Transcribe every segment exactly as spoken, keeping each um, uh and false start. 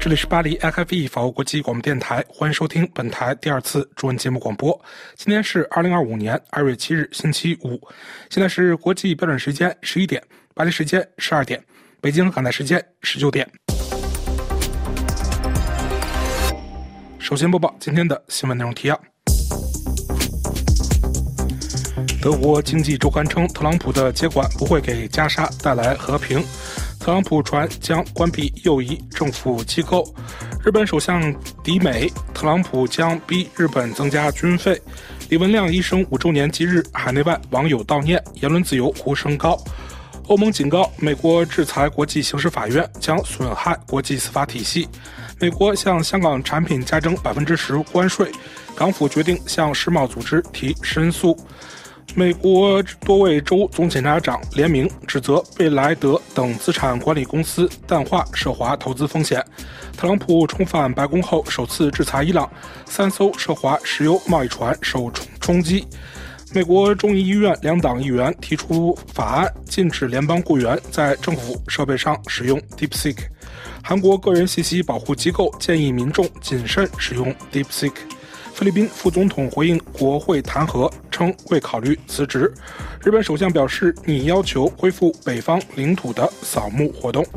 这里是巴黎 F F E 法国国际广播电台，欢迎收听本台第二次中文节目广播。今天是二零二五年二月七日星期五，现在是国际标准时间十一点，巴黎时间十二点，北京港台时间十九点。首先播报今天的新闻内容提要。德国经济周刊称，特朗普的接管不会给加沙带来和平。特朗普传将关闭右翼政府机构。日本首相抵美，特朗普将逼日本增加军费。李文亮医生五周年忌日，海内外网友悼念，言论自由呼声高。欧盟警告，美国制裁国际刑事法院将损害国际司法体系。美国向香港产品加征百分之十关税，港府决定向世贸组织提申诉。美国多位州总检察长联名指责贝莱德等资产管理公司淡化涉华投资风险。特朗普重返白宫后首次制裁伊朗，三艘涉华石油贸易船受冲击。美国众议院两党议员提出法案，禁止联邦雇员在政府设备上使用 DeepSeek。韩国个人信息保护机构建议民众谨慎使用 DeepSeek。菲律宾副总统回应国会弹劾，称会考虑辞职。日本首相表示拟要求恢复北方领土的扫墓活动。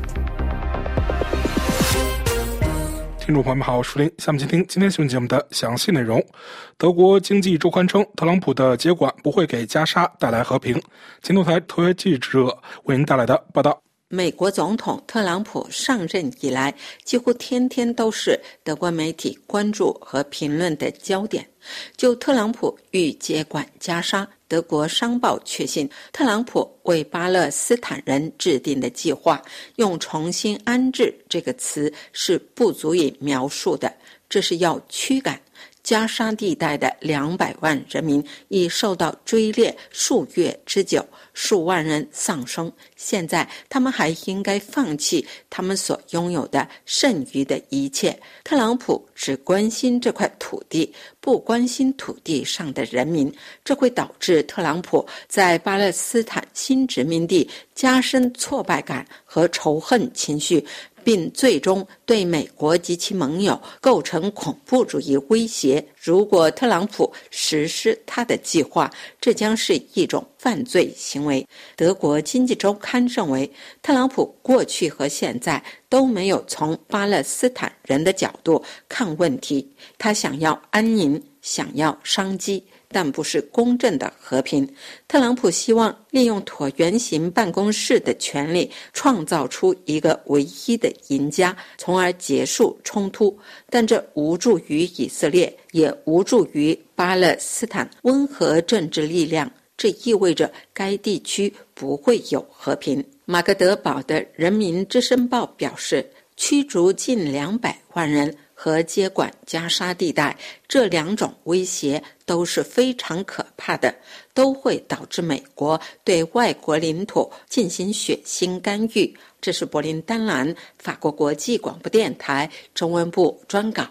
听众朋友们好，我是林，下面请听今天新闻节目的详细内容。德国经济周刊称，特朗普的接管不会给加沙带来和平。金头台特约记者为您带来的报道。 美国总统特朗普上任以来，几乎天天都是德国媒体关注和评论的焦点。就特朗普欲接管加沙，德国商报确信，特朗普为巴勒斯坦人制定的计划，用重新安置这个词是不足以描述的，这是要驱赶加沙地带的两百万人民已受到追猎数月之久，数万人丧生。现在他们还应该放弃他们所拥有的剩余的一切。特朗普只关心这块土地，不关心土地上的人民，这会导致特朗普在巴勒斯坦新殖民地加深挫败感和仇恨情绪，并最终对美国及其盟友构成恐怖主义威胁。如果特朗普实施他的计划，这将是一种犯罪行为。德国经济周刊认为，特朗普过去和现在都没有从巴勒斯坦人的角度看问题，他想要安宁，想要商机，但不是公正的和平。特朗普希望利用椭圆形办公室的权力，创造出一个唯一的赢家，从而结束冲突。但这无助于以色列，也无助于巴勒斯坦温和政治力量。这意味着该地区不会有和平。马格德堡的人民之声报表示，驱逐近两百万人和接管加沙地带，这两种威胁都是非常可怕的，都会导致美国对外国领土进行血腥干预。这是柏林丹兰法国国际广播电台中文部专稿。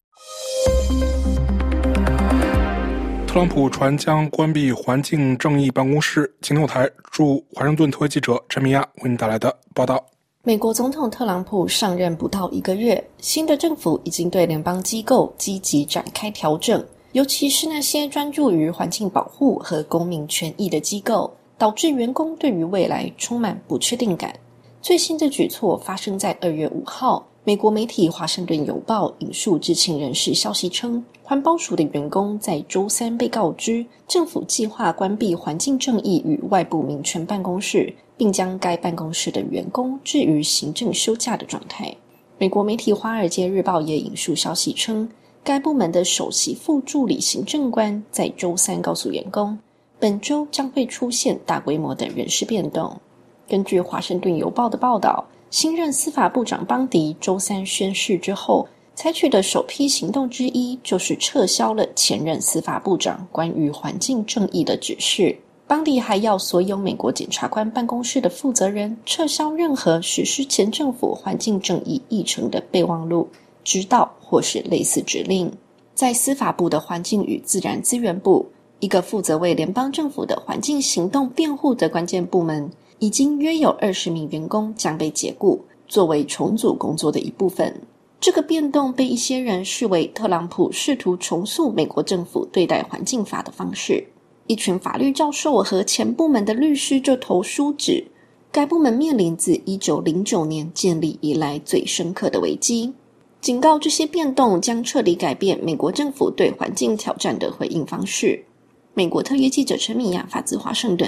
特朗普传将关闭环境正义办公室。金头台驻华盛顿特约记者陈明亚为您带来的报道。 美国总统特朗普上任不到一个月，新的政府已经对联邦机构积极展开调整，尤其是那些专注于环境保护和公民权益的机构，导致员工对于未来充满不确定感。最新的举措发生在二月五号，美国媒体《华盛顿邮报》引述知情人士消息称，环保署的员工在周三被告知，政府计划关闭环境正义与外部民权办公室，并将该办公室的员工置于行政休假的状态。美国媒体《华尔街日报》也引述消息称，该部门的首席副助理行政官在周三告诉员工，本周将会出现大规模的人事变动。根据《华盛顿邮报》的报道，新任司法部长邦迪周三宣誓之后，采取的首批行动之一就是撤销了前任司法部长关于环境正义的指示。邦迪还要所有美国检察官办公室的负责人撤销任何实施前政府环境正义议程的备忘录、指导或是类似指令。在司法部的环境与自然资源部，一个负责为联邦政府的环境行动辩护的关键部门，已经约有二十名员工将被解雇，作为重组工作的一部分。 这个变动被一些人视为特朗普试图重塑美国政府对待环境法的方式。一群法律教授和前部门的律师就投书指，该部门面临自一九零九年建立以来最深刻的危机，警告这些变动将彻底改变美国政府对环境挑战的回应方式。美国特约记者陈敏雅发自华盛顿。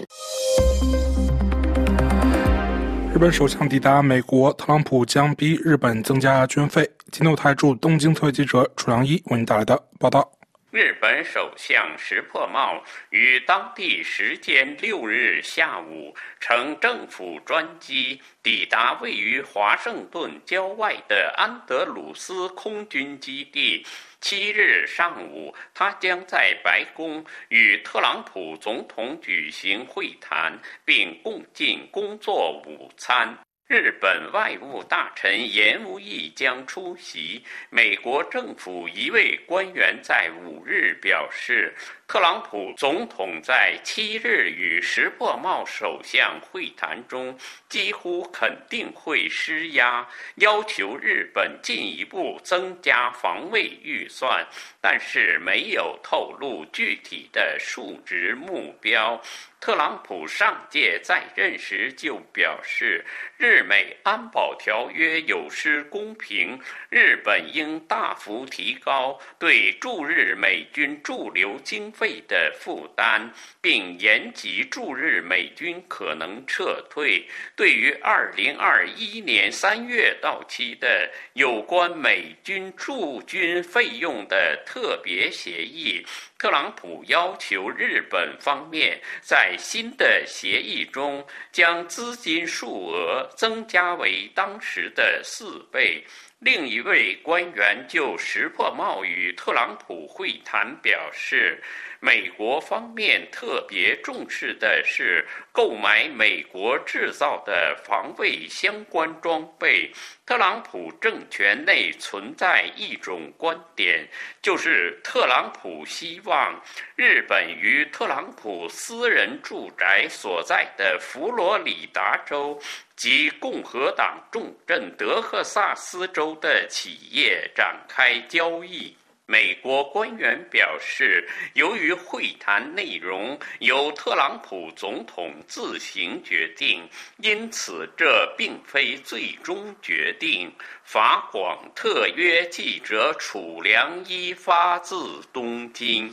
日本首相抵达美国，特朗普将逼日本增加军费。金头台驻东京特约记者楚良一为您带来的报道。 日本首相石破茂于当地时间六日下午乘政府专机抵达位于华盛顿郊外的安德鲁斯空军基地。七日上午，他将在白宫与特朗普总统举行会谈，并共进工作午餐。日本外务大臣岩屋义将出席。美国政府一位官员在五日表示，特朗普总统在七日与石破茂首相会谈中几乎肯定会施压，要求日本进一步增加防卫预算，但是没有透露具体的数值目标。特朗普上届在任时就表示，日美安保条约有失公平，日本应大幅提高对驻日美军驻留经费的负担，并延及驻日美军可能撤退。对于二零二一年三月到期的有关美军驻军费用的特别协议，特朗普要求日本方面在新的协议中将资金数额增加为当时的四倍。另一位官员就石破茂与特朗普会谈表示，美国方面特别重视的是购买美国制造的防卫相关装备。特朗普政权内存在一种观点，就是特朗普希望日本与特朗普私人住宅所在的佛罗里达州及共和党重镇德克萨斯州的企业展开交易。美国官员表示，由于会谈内容由特朗普总统自行决定，因此这并非最终决定。法广特约记者楚良一发自东京。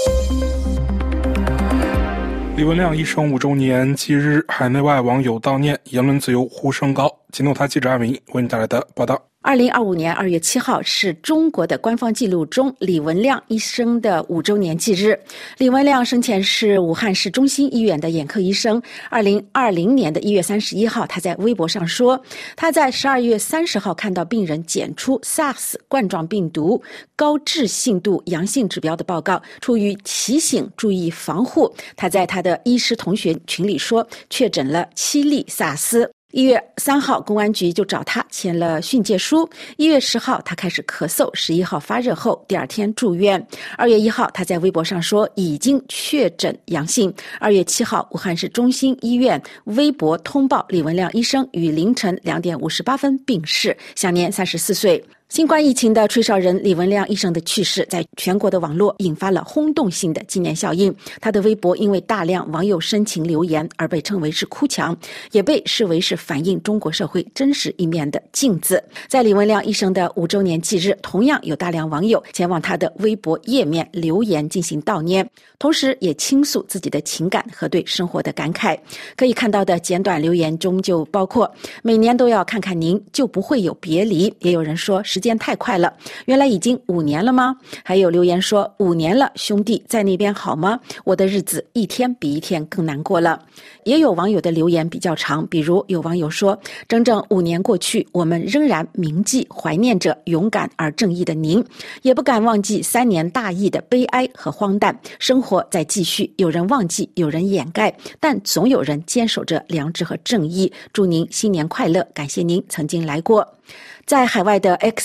李文亮医生五周年忌日，海内外网友悼念，言论自由呼声高。金头台记者艾明为你带来的报道。 二零二五年二月七号是中国的官方记录中李文亮医生的五周年忌日。李文亮生前是武汉市中心医院的眼科医生。二零二零年的一月三十一号，他在微博上说，他在十二月三十号看到病人检出 SARS 冠状病毒高致信度阳性指标的报告，出于提醒注意防护，他在他的医师同学群里说，确诊了七例 SARS。一月三号，公安局就找他签了训诫书。一月十号，他开始咳嗽，十一号发热后，第二天住院。二月一号，他在微博上说已经确诊阳性。二月七号，武汉市中心医院微博通报李文亮医生于凌晨两点五十八分病逝，享年三十四岁。新冠疫情的吹哨人李文亮医生的去世，在全国的网络引发了轰动性的纪念效应。他的微博因为大量网友深情留言而被称为是哭墙，也被视为是反映中国社会真实一面的镜子。在李文亮医生的五周年忌日，同样有大量网友前往他的微博页面留言进行悼念，同时也倾诉自己的情感和对生活的感慨。可以看到的简短留言中就包括，每年都要看看您，就不会有别离。也有人说时间太快了，原来已经五年了吗？还有留言说，五年了，兄弟在那边好吗？我的日子一天比一天更难过了。也有网友的留言比较长，比如有网友说，整整五年过去，我们仍然铭记怀念着勇敢而正义的您，也不敢忘记三年大疫的悲哀和荒诞。生活在继续，有人忘记，有人掩盖，但总有人坚守着良知和正义。祝您新年快乐，感谢您曾经来过。在海外的 X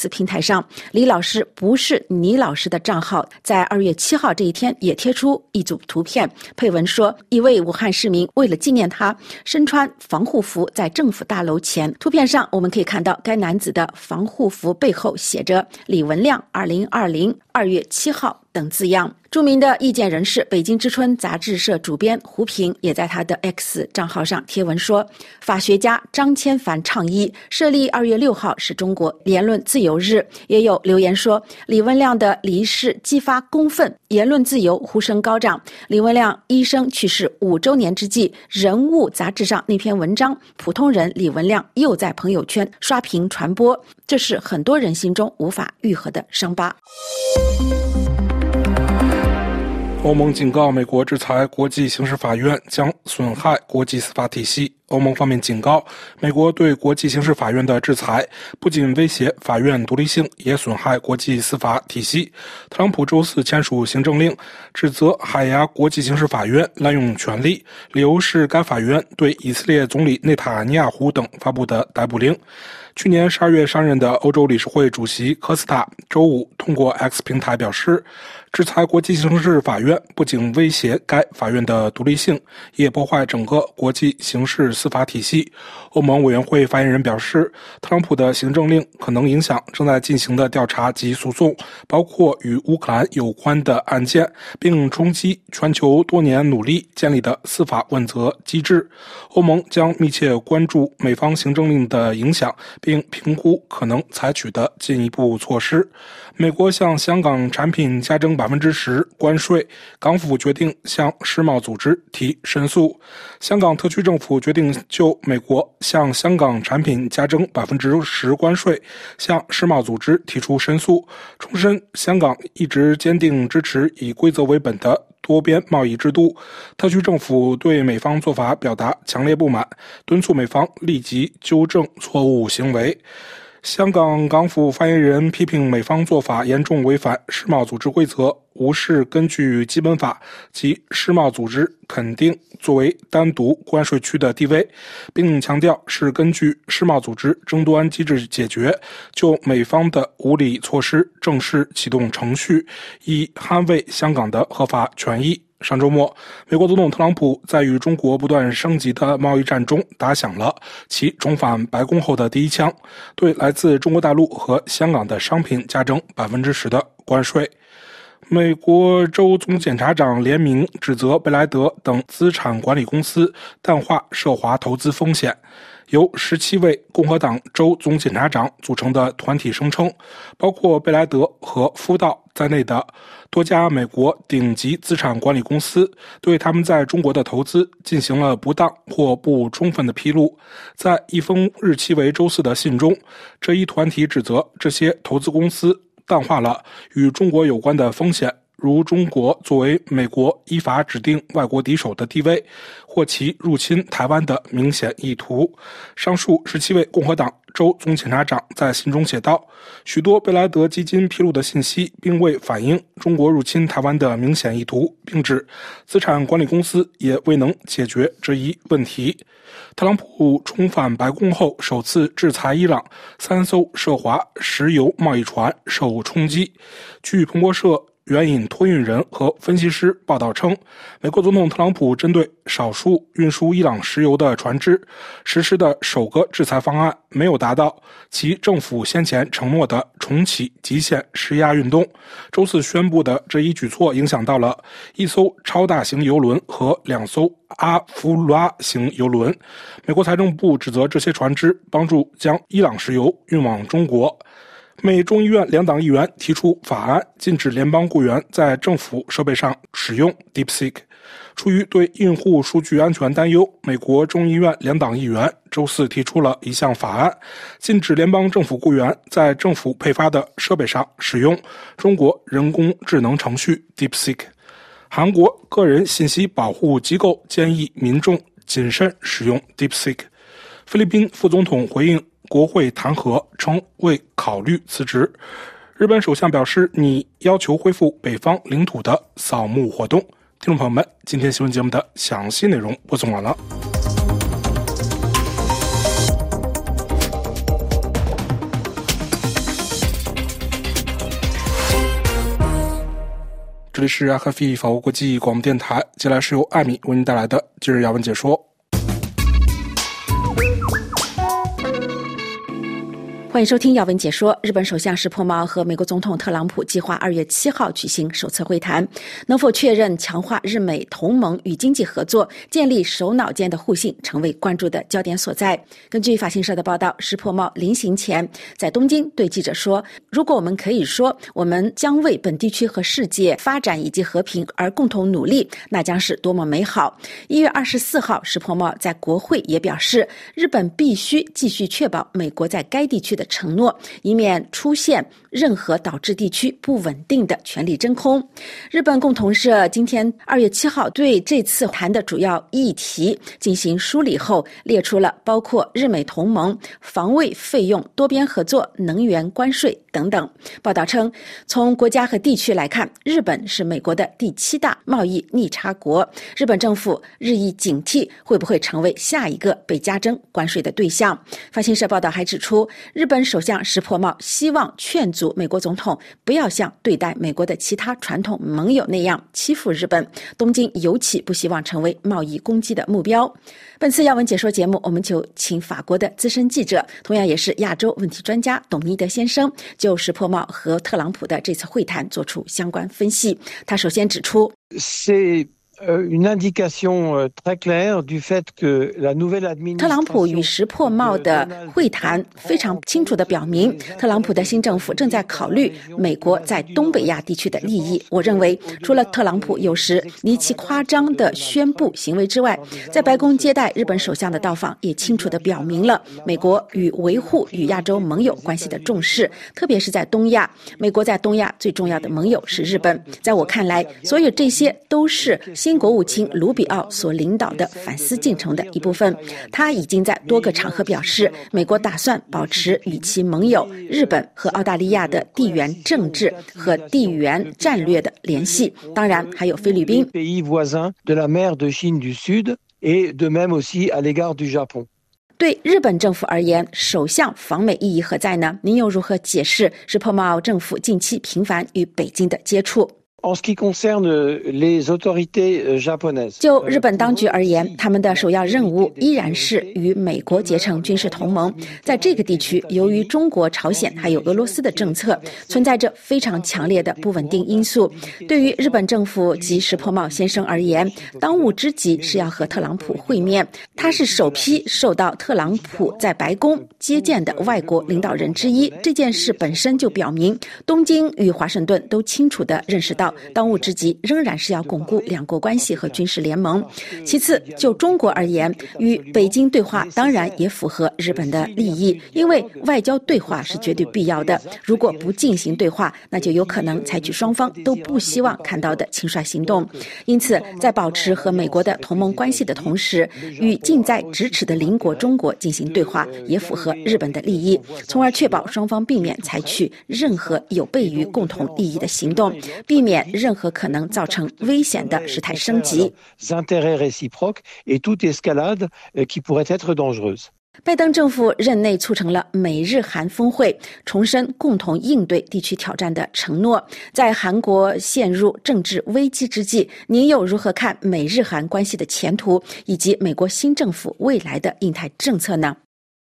X 平台上，李老师不是倪老师的账号在二月七号这一天也贴出一组图片，配文说一位武汉市民为了纪念他，身穿防护服在政府大楼前。图片上我们可以看到该男子的防护服背后写着李文亮二零二零二月七号等字样。著名的意见人士北京之春杂志社主编胡平也在他的 X 账号上贴文说，法学家张千帆倡议设立二月六号是中国言论自由日。也有留言说李文亮的离世激发公愤，言论自由呼声高涨。李文亮医生去世五周年之际，人物杂志上那篇文章普通人李文亮又在朋友圈刷屏传播，这是很多人心中无法愈合的伤疤。 欧盟警告美国制裁国际刑事法院将损害国际司法体系。欧盟方面警告，美国对国际刑事法院的制裁不仅威胁法院独立性，也损害国际司法体系。特朗普周四签署行政令，指责海牙国际刑事法院滥用权力，理由是该法院对以色列总理内塔尼亚胡等发布的逮捕令。去年十二月上任的欧洲理事会主席科斯塔周五通过 X 平台表示，制裁国际刑事法院不仅威胁该法院的独立性，也破坏整个国际刑事司法体系。欧盟委员会发言人表示，特朗普的行政令可能影响正在进行的调查及诉讼，包括与乌克兰有关的案件，并冲击全球多年努力建立的司法问责机制。欧盟将密切关注美方行政令的影响，并评估可能采取的进一步措施。美国向香港产品加征百分之十关税，港府决定向世贸组织提申诉。香港特区政府决定就美国向香港产品加征百分之十关税，向世贸组织提出申诉，重申香港一直坚定支持以规则为本的多边贸易制度。特区政府对美方做法表达强烈不满，敦促美方立即纠正错误行为。香港港府发言人批评美方做法严重违反世贸组织规则，无视根据基本法及世贸组织肯定作为单独关税区的地位，并强调是根据世贸组织争端机制解决，就美方的无理措施正式启动程序，以捍卫香港的合法权益。上周末，美国总统特朗普在与中国不断升级的贸易战中打响了其重返白宫后的第一枪，对来自中国大陆和香港的商品加征百分之十的关税。美国州总检察长联名指责贝莱德等资产管理公司淡化涉华投资风险。由十七位共和党州总检察长组成的团体声称，包括贝莱德和夫道在内的多家美国顶级资产管理公司对他们在中国的投资进行了不当或不充分的披露。在一封日期为周四的信中，这一团体指责这些投资公司淡化了与中国有关的风险，如中国作为美国依法指定外国敌手的地位，或其入侵台湾的明显意图。上述十七位共和党州总检察长在信中写道，许多贝莱德基金披露的信息并未反映中国入侵台湾的明显意图，并指资产管理公司也未能解决这一问题。特朗普重返白宫后首次制裁伊朗，三艘涉华石油贸易船受冲击。据彭博社援引托运人和分析师报道称，美国总统特朗普针对少数运输伊朗石油的船只实施的首个制裁方案没有达到其政府先前承诺的重启极限施压运动。周四宣布的这一举措影响到了一艘超大型油轮和两艘阿弗拉型油轮。美国财政部指责这些船只帮助将伊朗石油运往中国。美众议院两党议员提出法案，禁止联邦雇员在政府设备上使用 DeepSeek。出于对用户数据安全担忧，美国众议院两党议员周四提出了一项法案，禁止联邦政府雇员在政府配发的设备上使用中国人工智能程序 DeepSeek。韩国个人信息保护机构建议民众谨慎使用 DeepSeek。菲律宾副总统回应国会弹劾称未考虑辞职。日本首相表示拟要求恢复北方领土的扫墓活动。听众朋友们，今天新闻节目的详细内容播送完了。 里是阿克菲法国国际广播电台，接下来是由艾米为您带来的今日要闻解说。 欢迎收听要闻解说。日本首相石破茂和美国总统特朗普计划二月七号举行首次会谈，能否确认强化日美同盟与经济合作，建立首脑间的互信，成为关注的焦点所在。根据法新社的报道，石破茂临行前在东京对记者说，如果我们可以说我们将为本地区和世界发展以及和平而共同努力，那将是多么美好。一月二十四号，石破茂在国会也表示，日本必须继续确保美国在该地区的承诺，以免出现任何导致地区不稳定的权力真空。日本共同社今天二月七号对这次谈的主要议题进行梳理后，列出了包括日美同盟、防卫费用、多边合作、能源关税等等。报道称，从国家和地区来看，日本是美国的第七大贸易逆差国，日本政府日益警惕会不会成为下一个被加征关税的对象。法新社报道还指出，日本首相石破茂希望劝阻美国总统不要像对待美国的其他传统盟友那样欺负日本，东京尤其不希望成为贸易攻击的目标。本次要闻解说节目，我们就请法国的资深记者，同样也是亚洲问题专家董尼德先生，就石破茂和特朗普的这次会谈做出相关分析。他首先指出，特朗普与石破茂的会谈非常清楚地表明，特朗普的新政府正在考虑美国在东北亚地区的利益。我认为，除了特朗普有时离奇夸张的宣布行为之外，在白宫接待日本首相的到访也清楚地表明了美国与维护与亚洲盟友关系的重视，特别是在东亚。美国在东亚最重要的盟友是日本。在我看来，所有这些都是新国务卿卢比奥所领导的反思进程的一部分。他已经在多个场合表示，美国打算保持与其盟友日本和澳大利亚的地缘政治和地缘战略的联系，当然还有菲律宾。对日本政府而言，首相访美意义何在呢？您又如何解释石破茂政府近期频繁与北京的接触？就日本当局而言，他们的首要任务依然是与美国结成军事同盟。在这个地区，由于中国、朝鲜还有俄罗斯的政策，存在着非常强烈的不稳定因素。对于日本政府及石破茂先生而言，当务之急是要和特朗普会面。他是首批受到特朗普在白宫接见的外国领导人之一。这件事本身就表明，东京与华盛顿都清楚地认识到，当务之急仍然是要巩固两国关系和军事联盟。其次，就中国而言，与北京对话当然也符合日本的利益，因为外交对话是绝对必要的。如果不进行对话，那就有可能采取双方都不希望看到的轻率行动。因此，在保持和美国的同盟关系的同时，与近在咫尺的邻国中国进行对话，也符合日本的利益，从而确保双方避免采取任何有悖于共同利益的行动，避免任何可能造成危险的事态升级。拜登政府任内促成了美日韩峰会，重申共同应对地区挑战的承诺。在韩国陷入政治危机之际，您又如何看美日韩关系的前途，以及美国新政府未来的印太政策呢？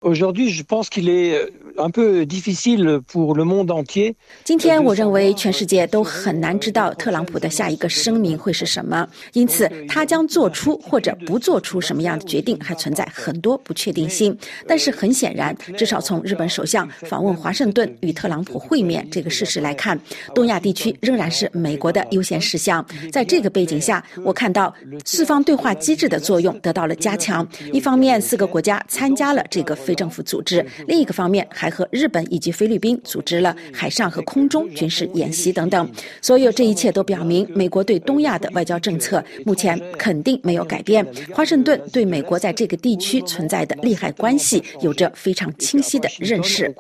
今天我认为全世界都很难知道特朗普的下一个声明会是什么，因此他将做出或者不做出什么样的决定还存在很多不确定性。但是很显然，至少从日本首相访问华盛顿与特朗普会面这个事实来看，东亚地区仍然是美国的优先事项。在这个背景下，我看到四方对话机制的作用得到了加强。一方面，四个国家参加了这个非政府组织；另一个方面，还和日本以及菲律宾组织了海上和空中军事演习等等。所有这一切都表明，美国对东亚的外交政策目前肯定没有改变。华盛顿对美国在这个地区存在的利害关系有着非常清晰的认识。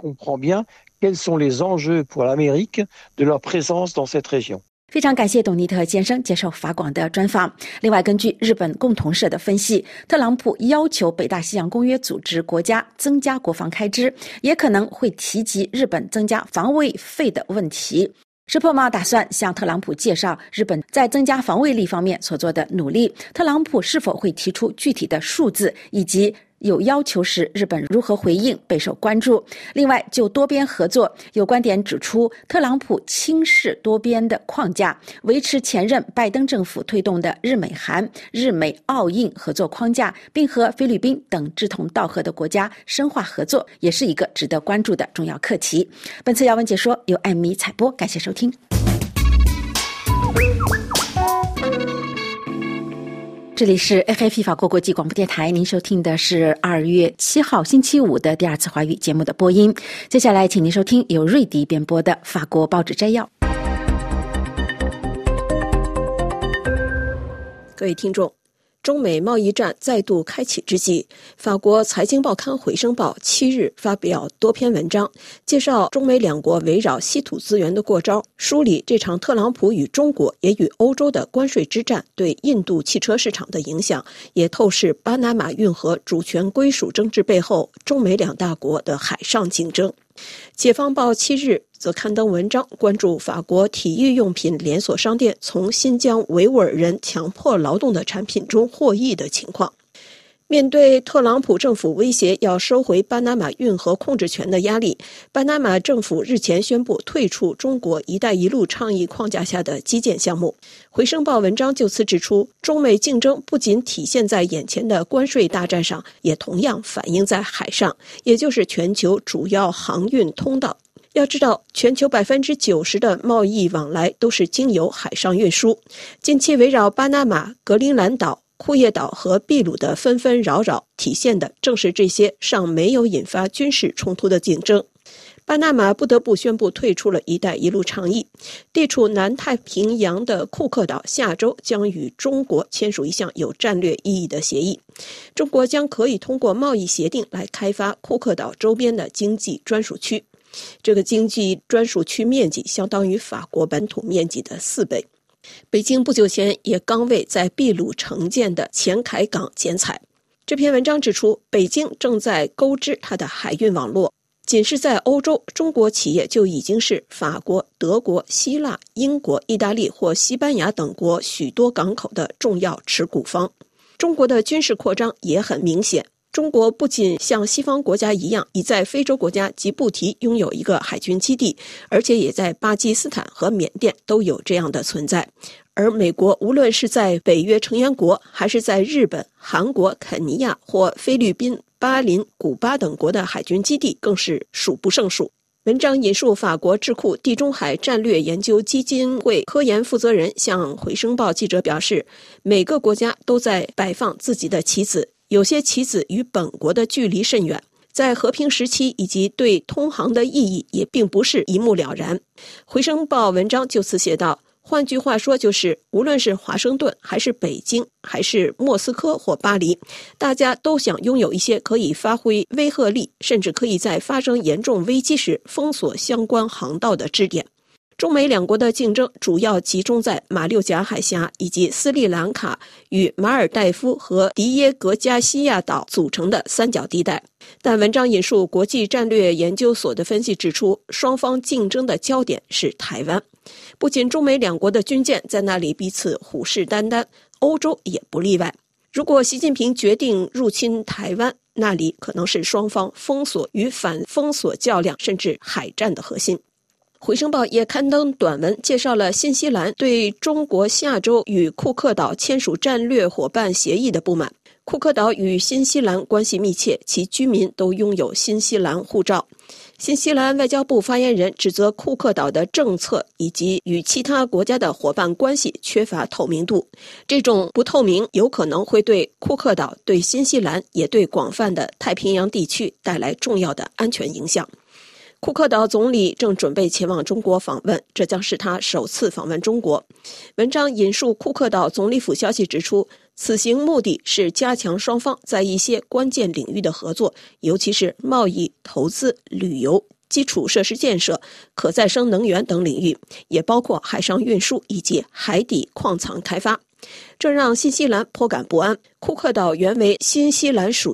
非常感谢董尼特先生接受法广的专访。另外，根据日本共同社的分析，特朗普要求北大西洋公约组织国家增加国防开支，也可能会提及日本增加防卫费的问题。 石破茂打算向特朗普介绍日本在增加防卫力方面所做的努力，特朗普是否会提出具体的数字，以及有要求时日本如何回应备受关注。另外，就多边合作，有观点指出，特朗普轻视多边的框架，维持前任拜登政府推动的日美韩、日美澳印合作框架，并和菲律宾等志同道合的国家深化合作，也是一个值得关注的重要课题。本次要闻解说由艾米采播，感谢收听。这里是 F I P 法国国际广播电台，您收听的是二月七号星期五的第二次华语节目的播音。接下来请您收听由瑞迪编播的法国报纸摘要。 各位听众，中美贸易战再度开启之际，法国财经报刊《回声报》七日发表多篇文章，介绍中美两国围绕稀土资源的过招，梳理这场特朗普与中国也与欧洲的关税之战对印度汽车市场的影响，也透视巴拿马运河主权归属争执背后中美两大国的海上竞争。解放报七日则刊登文章，关注法国体育用品连锁商店从新疆维吾尔人强迫劳动的产品中获益的情况。面对特朗普政府威胁要收回巴拿马运河控制权的压力，巴拿马政府日前宣布退出中国“一带一路”倡议框架下的基建项目。回声报文章就此指出，中美竞争不仅体现在眼前的关税大战上，也同样反映在海上，也就是全球主要航运通道。要知道，全球 百分之九十 的贸易往来都是经由海上运输。近期围绕巴拿马、格陵兰岛、库页岛和秘鲁的纷纷扰扰，体现的正是这些尚没有引发军事冲突的竞争。巴拿马不得不宣布退出了一带一路倡议。地处南太平洋的库克岛下周将与中国签署一项有战略意义的协议，中国将可以通过贸易协定来开发库克岛周边的经济专属区。这个经济专属区面积相当于法国本土面积的四倍。北京不久前也刚为在秘鲁承建的前凯港剪彩。这篇文章指出，北京正在钩织它的海运网络。仅是在欧洲，中国企业就已经是法国、德国、希腊、英国、意大利或西班牙等国许多港口的重要持股方。中国的军事扩张也很明显。中国不仅像西方国家一样已在非洲国家吉布提拥有一个海军基地，而且也在巴基斯坦和缅甸都有这样的存在。而美国无论是在北约成员国，还是在日本、韩国、肯尼亚或菲律宾、巴林、古巴等国的海军基地更是数不胜数。文章引述法国智库地中海战略研究基金会科研负责人向回声报记者表示，每个国家都在摆放自己的棋子，有些棋子与本国的距离甚远，在和平时期以及对通航的意义也并不是一目了然。回声报文章就此写道，换句话说，就是无论是华盛顿还是北京还是莫斯科或巴黎，大家都想拥有一些可以发挥威慑力，甚至可以在发生严重危机时封锁相关航道的支点。中美两国的竞争主要集中在马六甲海峡以及斯里兰卡与马尔代夫和迪耶格加西亚岛组成的三角地带。但文章引述国际战略研究所的分析指出，双方竞争的焦点是台湾。不仅中美两国的军舰在那里彼此虎视眈眈，欧洲也不例外。如果习近平决定入侵台湾，那里可能是双方封锁与反封锁较量甚至海战的核心。回声报也刊登短文，介绍了新西兰对中国下周与库克岛签署战略伙伴协议的不满。库克岛与新西兰关系密切，其居民都拥有新西兰护照。新西兰外交部发言人指责库克岛的政策以及与其他国家的伙伴关系缺乏透明度，这种不透明有可能会对库克岛、对新西兰也对广泛的太平洋地区带来重要的安全影响。库克岛总理正准备前往中国访问，这将是他首次访问中国。文章引述库克岛总理府消息指出，此行目的是加强双方在一些关键领域的合作，尤其是贸易、投资、旅游、基础设施建设、可再生能源等领域，也包括海上运输以及海底矿藏开发。这让新西兰颇感不安。库克岛原为新西兰属地，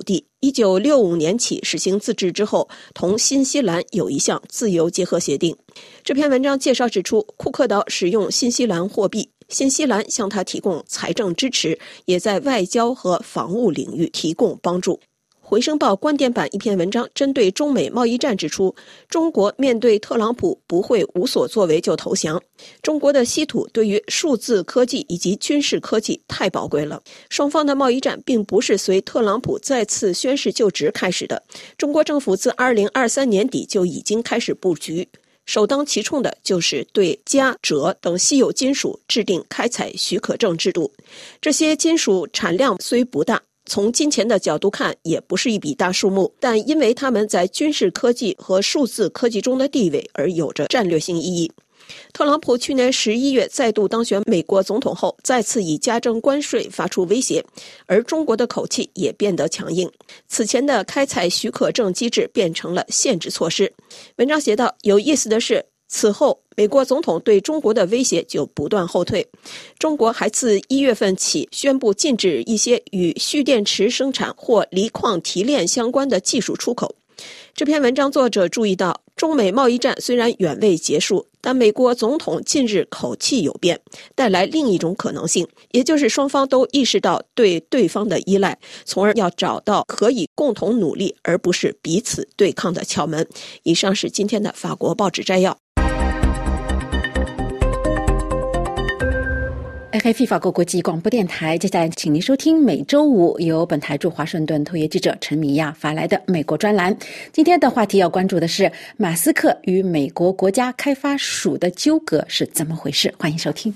一九六五年起实行自治之后，同新西兰有一项自由结合协定。这篇文章介绍指出，库克岛使用新西兰货币，新西兰向他提供财政支持，也在外交和防务领域提供帮助。回声报观点版一篇文章针对中美贸易战指出，中国面对特朗普不会无所作为就投降。中国的稀土对于数字科技以及军事科技太宝贵了。双方的贸易战并不是随特朗普再次宣誓就职开始的，中国政府自二零二三年底就已经开始布局。首当其冲的就是对镓、锗等稀有金属制定开采许可证制度。这些金属产量虽不大，从金钱的角度看也不是一笔大数目，但因为他们在军事科技和数字科技中的地位而有着战略性意义。特朗普去年十一月再度当选美国总统后，再次以加征关税发出威胁，而中国的口气也变得强硬。此前的开采许可证机制变成了限制措施。文章写道，有意思的是，此后美国总统对中国的威胁就不断后退。中国还自一月份起宣布禁止一些与蓄电池生产或锂矿提炼相关的技术出口。这篇文章作者注意到，中美贸易战虽然远未结束，但美国总统近日口气有变，带来另一种可能性，也就是双方都意识到对对方的依赖，从而要找到可以共同努力而不是彼此对抗的窍门。以上是今天的法国报纸摘要。 R F I 法国国际广播电台，接下来请您收听每周五由本台驻华盛顿特约记者陈米亚发来的美国专栏。今天的话题要关注的是马斯克与美国国家开发署的纠葛是怎么回事，欢迎收听。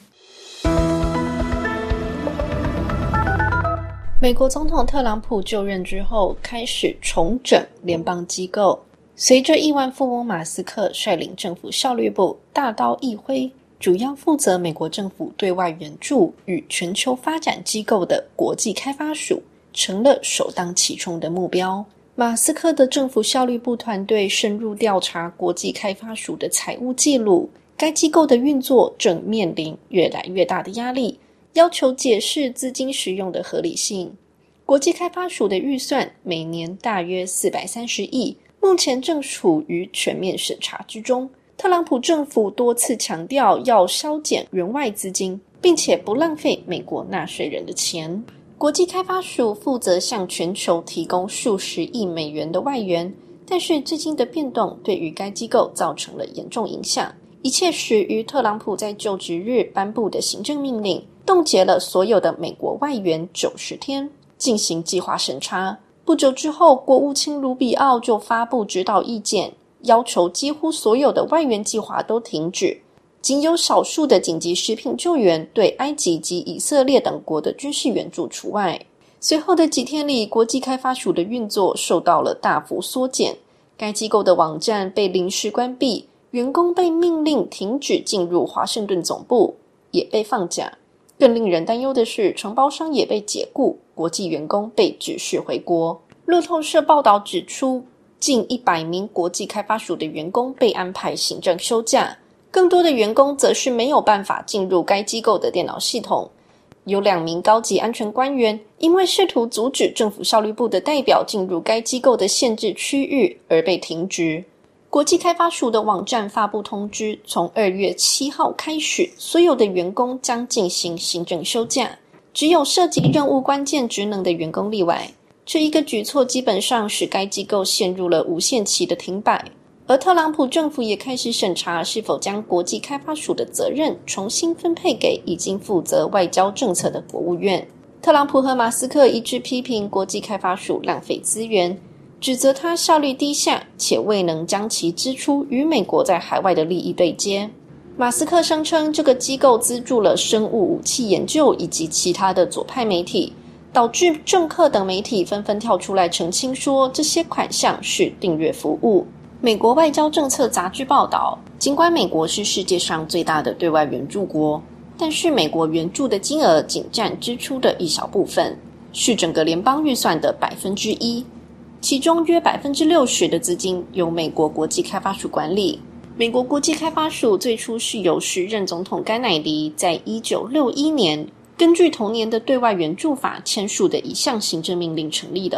美国总统特朗普就任之后开始重整联邦机构，随着亿万富翁马斯克率领政府效率部大刀一挥，主要负责美国政府对外援助与全球发展机构的国际开发署成了首当其冲的目标。马斯克的政府效率部团队深入调查国际开发署的财务记录，该机构的运作正面临越来越大的压力，要求解释资金使用的合理性。国际开发署的预算每年大约四百三十亿，目前正处于全面审查之中。特朗普政府多次强调要削减援外资金，并且不浪费美国纳税人的钱。国际开发署负责向全球提供数十亿美元的外援，但是最近的变动对于该机构造成了严重影响。一切始于特朗普在就职日颁布的行政命令，冻结了所有的美国外援九十天，进行计划审查。不久之后，国务卿卢比奥就发布指导意见，要求几乎所有的外援计划都停止，仅有少数的紧急食品救援对埃及及以色列等国的军事援助除外。随后的几天里，国际开发署的运作受到了大幅缩减，该机构的网站被临时关闭，员工被命令停止进入华盛顿总部，也被放假。更令人担忧的是，承包商也被解雇，国际员工被指示回国。路透社报道指出，近一百名国际开发署的员工被安排行政休假，更多的员工则是没有办法进入该机构的电脑系统。有两名高级安全官员因为试图阻止政府效率部的代表进入该机构的限制区域而被停职。国际开发署的网站发布通知，从二月七号开始，所有的员工将进行行政休假，只有涉及任务关键职能的员工例外。这一个举措基本上使该机构陷入了无限期的停摆，而特朗普政府也开始审查是否将国际开发署的责任重新分配给已经负责外交政策的国务院。特朗普和马斯克一致批评国际开发署浪费资源，指责它效率低下，且未能将其支出与美国在海外的利益对接。马斯克声称这个机构资助了生物武器研究以及其他的左派媒体，导致政客等媒体纷纷跳出来澄清说这些款项是订阅服务。美国外交政策杂志报道，尽管美国是世界上最大的对外援助国，但是美国援助的金额仅占支出的一小部分，是整个联邦预算的百分之一，其中约百分之六十的资金由美国国际开发署管理。美国国际开发署最初是由时任总统甘乃迪在一九六一年根据同年的对外援助法签署的一项行政命令成立的。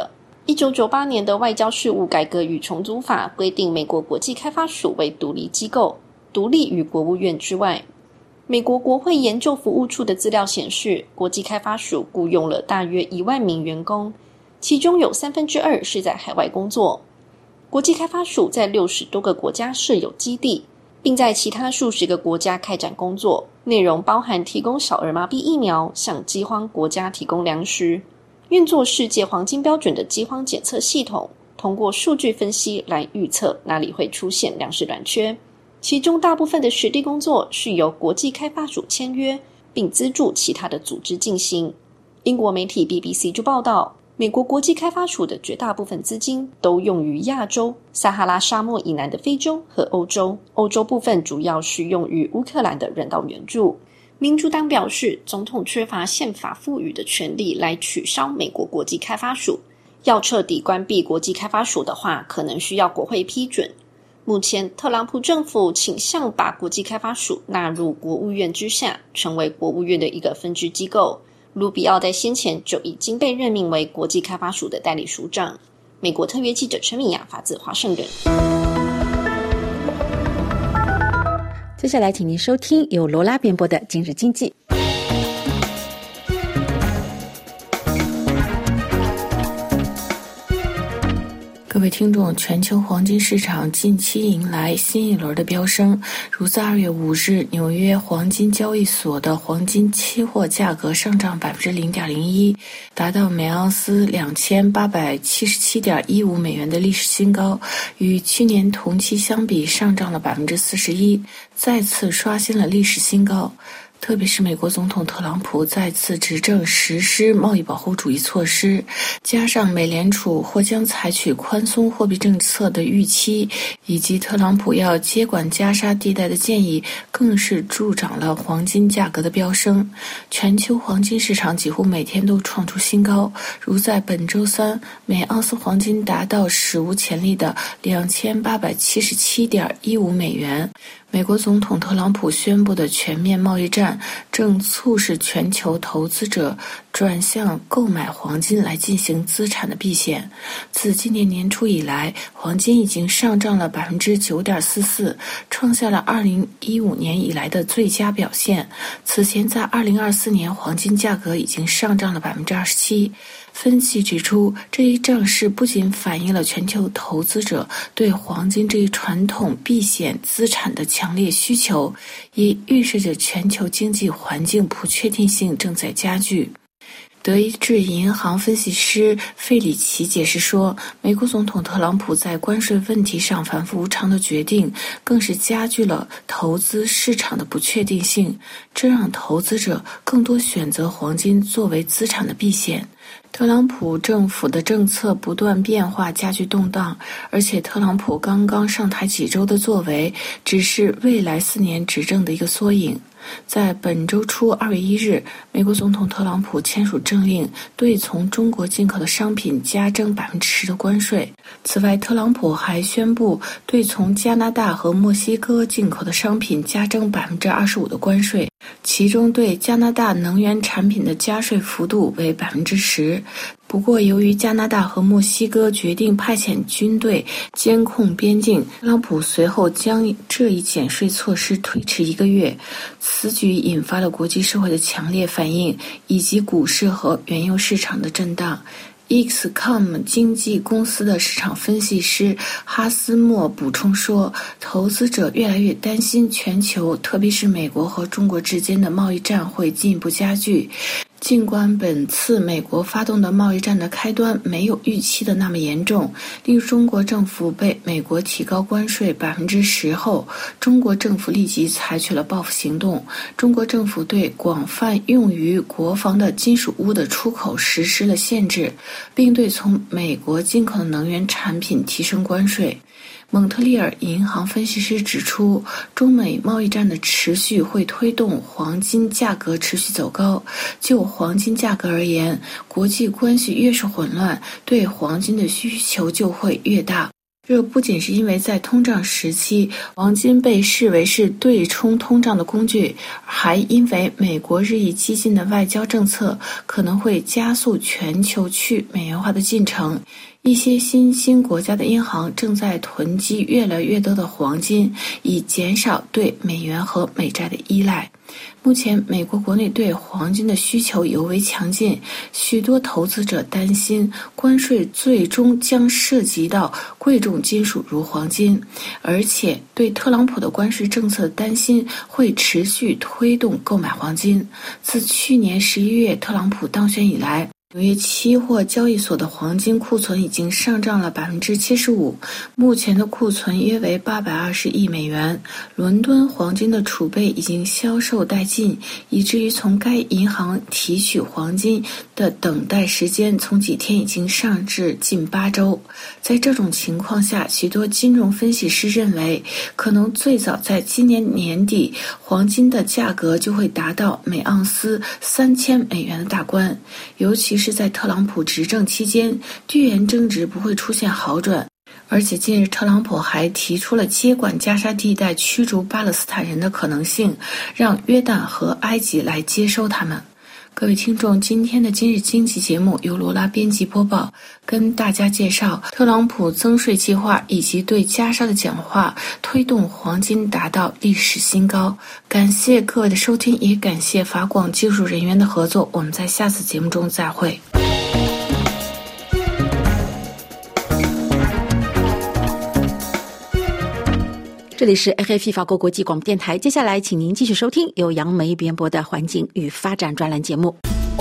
一九九八年的外交事务改革与重组法规定，美国国际开发署为独立机构，独立于国务院之外。美国国会研究服务处的资料显示，国际开发署雇用了大约一万名员工，其中有三分之二是在海外工作。国际开发署在六十多个国家设有基地，并在其他数十个国家开展工作，内容包含提供小儿麻痹疫苗，向饥荒国家提供粮食，运作世界黄金标准的饥荒检测系统，通过数据分析来预测哪里会出现粮食短缺。其中大部分的实地工作是由国际开发署签约，并资助其他的组织进行。英国媒体 B B C 就报道，美国国际开发署的绝大部分资金都用于亚洲、撒哈拉沙漠以南的非洲和欧洲，欧洲部分主要是用于乌克兰的人道援助。民主党表示，总统缺乏宪法赋予的权利来取消美国国际开发署，要彻底关闭国际开发署的话，可能需要国会批准。目前特朗普政府倾向把国际开发署纳入国务院之下，成为国务院的一个分支机构。卢比奥在先前就已经被任命为国际开发署的代理署长。美国特约记者陈敏雅发自华盛顿。 接下来请您收听由罗拉编播的今日经济。 各位听众，全球黄金市场近期迎来新一轮的飙升，如在二月五日纽约黄金交易所的黄金期货价格上涨百分之零点零一，达到每盎司两千八百七十七点一五美元的历史新高，与去年同期相比上涨了百分之四十一，再次刷新了历史新高。特别是美国总统特朗普再次执政实施贸易保护主义措施，加上美联储或将采取宽松货币政策的预期，以及特朗普要接管加沙地带的建议，更是助长了黄金价格的飙升。全球黄金市场几乎每天都创出新高，如在本周三，每盎司黄金达到史无前例的两千八百七十七点一五美元。美国总统特朗普宣布的全面贸易战正促使全球投资者转向购买黄金来进行资产的避险。自今年年初以来，黄金已经上涨了 百分之九点四四， 创下了二零一五年以来的最佳表现。此前在二零二四年，黄金价格已经上涨了 百分之二十七。分析指出，这一涨势不仅反映了全球投资者对黄金这一传统避险资产的强烈需求，也预示着全球经济环境不确定性正在加剧。德意志银行分析师费里奇解释说，美国总统特朗普在关税问题上反复无常的决定，更是加剧了投资市场的不确定性，这让投资者更多选择黄金作为资产的避险。特朗普政府的政策不断变化，加剧动荡，而且特朗普刚刚上台几周的作为，只是未来四年执政的一个缩影。在本周初二月一日，美国总统特朗普签署政令，对从中国进口的商品加征百分之十的关税。此外，特朗普还宣布对从加拿大和墨西哥进口的商品加征百分之二十五的关税，其中对加拿大能源产品的加税幅度为百分之十。不过，由于加拿大和墨西哥决定派遣军队监控边境，特朗普随后将这一减税措施推迟一个月。此举引发了国际社会的强烈反应，以及股市和原油市场的震荡。X C O M 经纪公司的市场分析师哈斯莫补充说，投资者越来越担心全球，特别是美国和中国之间的贸易战会进一步加剧。尽管本次美国发动的贸易战的开端没有预期的那么严重，例如中国政府被美国提高关税百分之十后，中国政府立即采取了报复行动。中国政府对广泛用于国防的金属钨的出口实施了限制，并对从美国进口的能源产品提升关税。蒙特利尔银行分析师指出，中美贸易战的持续会推动黄金价格持续走高。就黄金价格而言，国际关系越是混乱，对黄金的需求就会越大。这不仅是因为在通胀时期，黄金被视为是对冲通胀的工具，还因为美国日益激进的外交政策可能会加速全球去美元化的进程。 一些新兴国家的银行正在囤积越来越多的黄金，以减少对美元和美债的依赖。目前美国国内对黄金的需求尤为强劲，许多投资者担心关税最终将涉及到贵重金属如黄金，而且对特朗普的关税政策的担心会持续推动购买黄金。自去年十一月特朗普当选以来，纽约期货交易所的黄金库存已经上涨了 百分之七十五， 目前的库存约为八百二十亿美元。伦敦黄金的储备已经销售殆尽，以至于从该银行提取黄金的等待时间从几天已经上至近八周。在这种情况下，许多金融分析师认为，可能最早在今年年底，黄金的价格就会达到每盎司三千美元的大关，尤其是是在特朗普执政期间，地缘政治不会出现好转。而且近日特朗普还提出了接管加沙地带驱逐巴勒斯坦人的可能性，让约旦和埃及来接收他们。各位听众，今天的今日经济节目由罗拉编辑播报，跟大家介绍特朗普增税计划以及对加沙的讲话，推动黄金达到历史新高。感谢各位的收听，也感谢法广技术人员的合作，我们在下次节目中再会。 这里是 A F P 法国国际广播电台，接下来请您继续收听由杨梅编播的环境与发展专栏节目。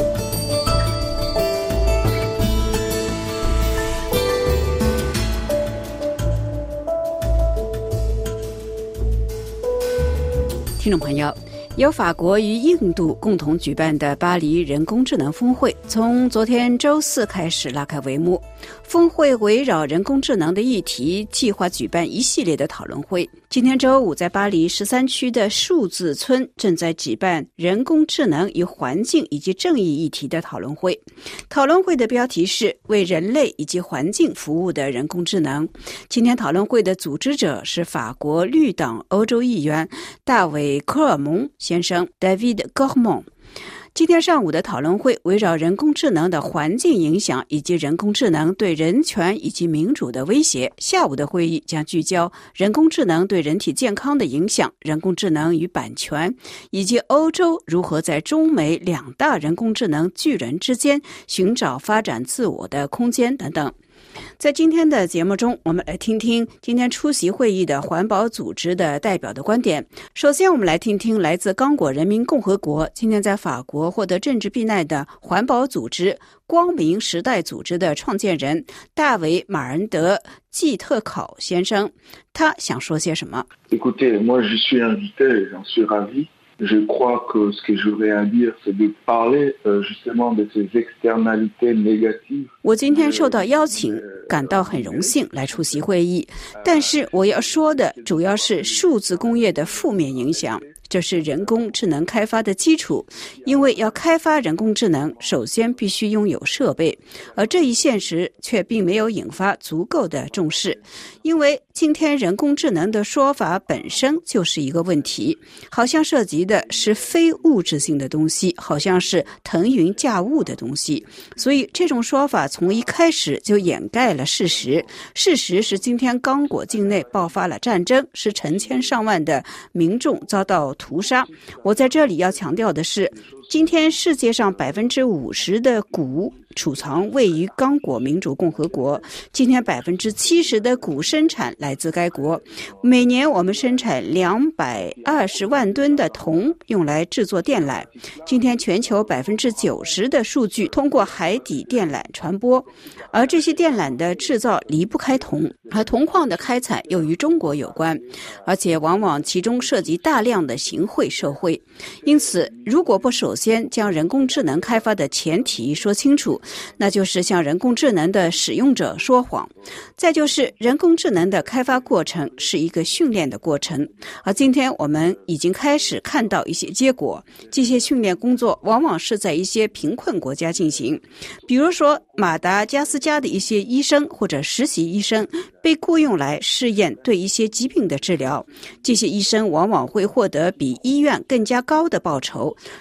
听众朋友，由法国与印度共同举办的巴黎人工智能峰会从昨天周四开始拉开帷幕。峰会围绕人工智能的议题，计划举办一系列的讨论会。今天周五，在巴黎十三区的数字村正在举办人工智能与环境以及正义议题的讨论会。讨论会的标题是为人类以及环境服务的人工智能。今天讨论会的组织者是法国绿党欧洲议员大卫·科尔蒙先生 David Gourmand。今天上午的讨论会围绕人工智能的环境影响以及人工智能对人权以及民主的威胁。下午的会议将聚焦人工智能对人体健康的影响、人工智能与版权，以及欧洲如何在中美两大人工智能巨人之间寻找发展自我的空间等等。在今天的节目中，我们来听听今天出席会议的环保组织的代表的观点。首先，我们来听听来自刚果人民共和国，今天在法国获得政治避难的环保组织光明时代组织的创建人大卫·马恩德·季特考先生，他想说些什么。 Écoutez, moi je suis invité et j'en suis ravi.Je crois que ce que j'aurais à dire, c'est de parler justement de ces externalités négatives. 我今天受到邀请，感到很荣幸来出席会议，但是我要说的主要是数字工业的负面影响。这是人工智能开发的基础，因为要开发人工智能，首先必须拥有设备，而这一现实却并没有引发足够的重视，因为今天人工智能的说法本身就是一个问题，好像涉及的是非物质性的东西，好像是腾云驾雾的东西，所以这种说法从一开始就掩盖了事实。事实是今天刚果境内爆发了战争，是成千上万的民众遭到屠杀。我在这里要强调的是，今天世界上百分之五十的钴储藏位于刚果民主共和国，今天百分之七十的钴生产来自该国。每年我们生产两百二十万吨的铜用来制作电缆。今天全球百分之九十的数据通过海底电缆传播，而这些电缆的制造离不开铜，而铜矿的开采又与中国有关，而且往往其中涉及大量的行贿受贿。因此，如果不首先将人工智能开发的前提说清楚，那就是向人工智能的使用者说谎。再就是人工智能的开发过程是一个训练的过程，而今天我们已经开始看到一些结果。这些训练工作往往是在一些贫困国家进行，比如说马达加斯加的一些医生或者实习医生被雇用来试验对一些疾病的治疗，这些医生往往会获得比医院更加高的报酬，这就导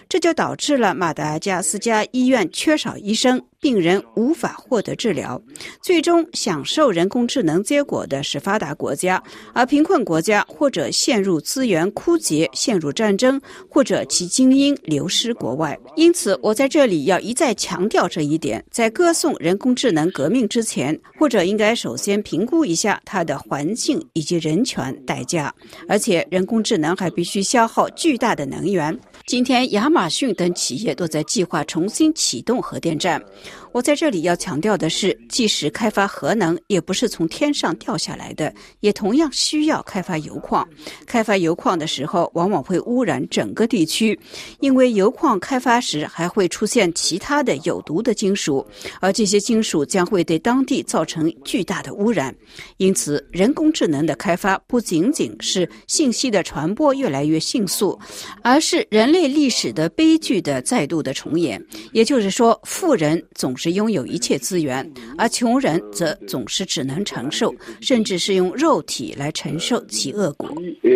导致了马达加斯加医院缺少医生，病人无法获得治疗。最终享受人工智能结果的是发达国家，而贫困国家或者陷入资源枯竭，陷入战争，或者其精英流失国外。因此我在这里要一再强调这一点，在歌颂人工智能革命之前，或者应该首先评估一下它的环境以及人权代价。而且人工智能还必须消耗巨大的能源。今天亚马逊等企业都在计划重新启动核电站。我在这里要强调的是，即使开发核能也不是从天上掉下来的，也同样需要开发油矿。开发油矿的时候往往会污染整个地区，因为油矿开发时还会出现其他的有毒的金属，而这些金属将会对当地造成巨大的污染。因此人工智能的开发不仅仅是信息的传播越来越迅速，而是人类历史的悲剧的再度的重演。也就是说，富人总是拥有一切资源，而穷人则总是只能承受，甚至是用肉体来承受其恶果。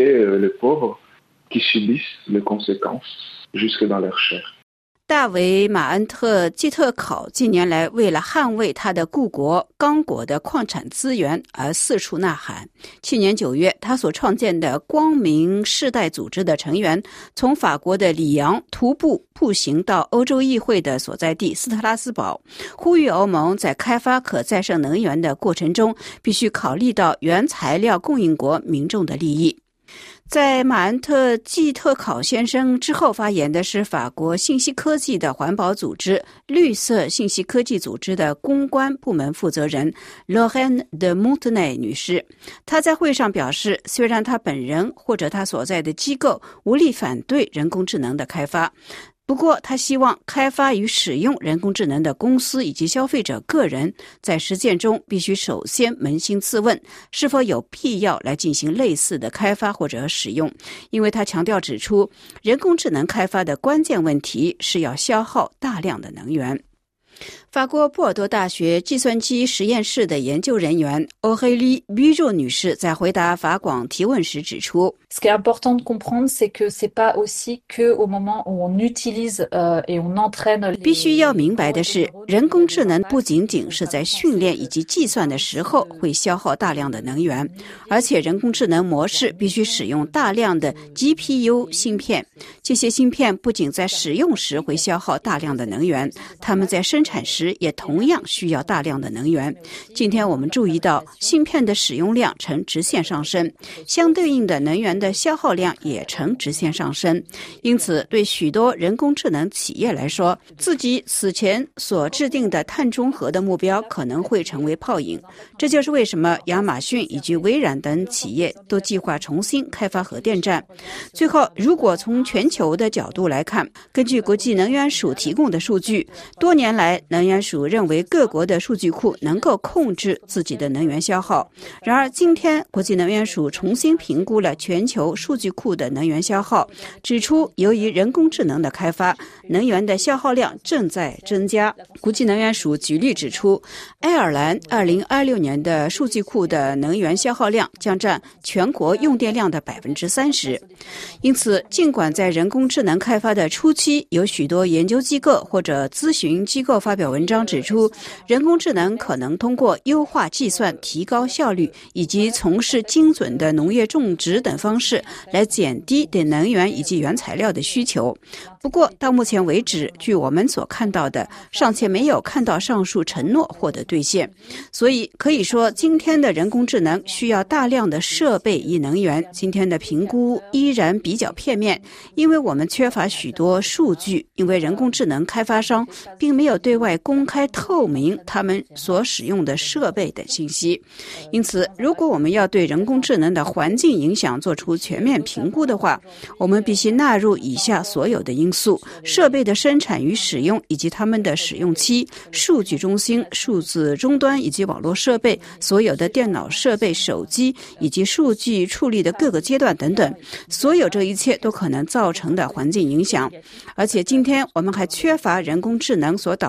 大卫·马恩特基特考近年来为了捍卫他的故国刚果的矿产资源而四处呐喊。去年九月，他所创建的光明世代组织的成员从法国的里昂徒步步行到欧洲议会的所在地斯特拉斯堡，呼吁欧盟在开发可再生能源的过程中必须考虑到原材料供应国民众的利益。在马恩特季特考先生之后发言的是法国信息科技的环保组织绿色信息科技组织的公关部门负责人 Lorraine de Montenay 女士。她在会上表示，虽然她本人或者她所在的机构无力反对人工智能的开发，不过他希望开发与使用人工智能的公司以及消费者个人在实践中必须首先扪心自问，是否有必要来进行类似的开发或者使用。因为他强调指出，人工智能开发的关键问题是要消耗大量的能源。法国波尔多大学计算机实验室的研究人员欧黑利·比若女士在回答法广提问时指出， Ce qui est important de comprendre, c'est que c'est pas aussi que au moment où on utilise euh, et on entraîne. 必须要明白的是，人工智能不仅仅是在训练以及计算的时候会消耗大量的能源，而且人工智能模式必须使用大量的 G P U 芯片。这些芯片不仅在使用时会消耗大量的能源，它们在生产时也同样需要大量的能源。今天我们注意到芯片的使用量呈直线上升，相对应的能源的消耗量也呈直线上升。因此对许多人工智能企业来说，自己此前所制定的碳中和的目标可能会成为泡影。这就是为什么亚马逊以及微软等企业都计划重新开发核电站。最后，如果从全球的角度来看，根据国际能源署提供的数据，多年来能源署认为各国的数据库能够控制自己的能源消耗。然而今天国际能源署重新评估了全球数据库的能源消耗，指出由于人工智能的开发，能源的消耗量正在增加。国际能源署举例指出，爱尔兰二零二六年的数据库的能源消耗量将占全国用电量的 百分之三十。 因此尽管在人工智能开发的初期，有许多研究机构或者咨询机构发表文章指出，人工智能可能通过优化计算、提高效率以及从事精准的农业种植等方式来减低对能源以及原材料的需求。不过到目前为止，据我们所看到的，尚且没有看到上述承诺获得兑现。所以可以说，今天的人工智能需要大量的设备与能源。今天的评估依然比较片面，因为我们缺乏许多数据，因为人工智能开发商并没有对外公开透明他们所使用的设备等信息。因此如果我们要对人工智能的环境影响做出全面评估的话，我们必须纳入以下所有的因素：设备的生产与使用以及它们的使用期，数据中心、数字终端以及网络设备，所有的电脑设备、手机以及数据处理的各个阶段等等，所有这一切都可能造成的环境影响。而且今天我们还缺乏人工智能所导致的